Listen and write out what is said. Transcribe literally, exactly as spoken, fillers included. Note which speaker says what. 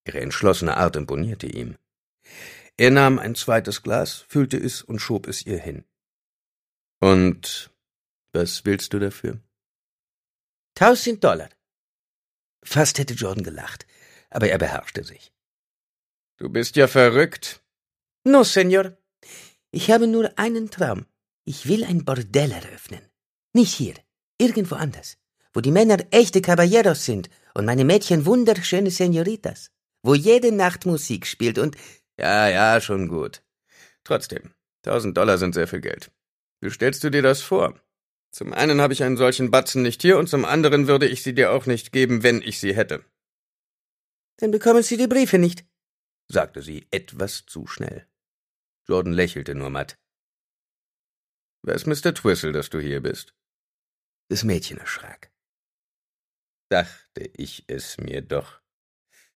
Speaker 1: Ihre entschlossene Art imponierte ihm. Er nahm ein zweites Glas, füllte es und schob es ihr hin. »Und was willst du dafür?« »Tausend Dollar.« Fast hätte Jordan gelacht, aber er beherrschte sich. »Du bist ja verrückt.« »No, Senor. Ich habe nur einen Traum. Ich will ein Bordell eröffnen. Nicht hier, irgendwo anders, wo die Männer echte Caballeros sind und meine Mädchen wunderschöne Senoritas, wo jede Nacht Musik spielt und...« »Ja, ja, schon gut. Trotzdem, tausend Dollar sind sehr viel Geld. Wie stellst du dir das vor? Zum einen habe ich einen solchen Batzen nicht hier und zum anderen würde ich sie dir auch nicht geben, wenn ich sie hätte.« »Dann bekommen Sie die Briefe nicht«, sagte sie etwas zu schnell. Jordan lächelte nur matt. »Weiß Mister Twistle, dass du hier bist?« Das Mädchen erschrak. »Dachte ich es mir doch«,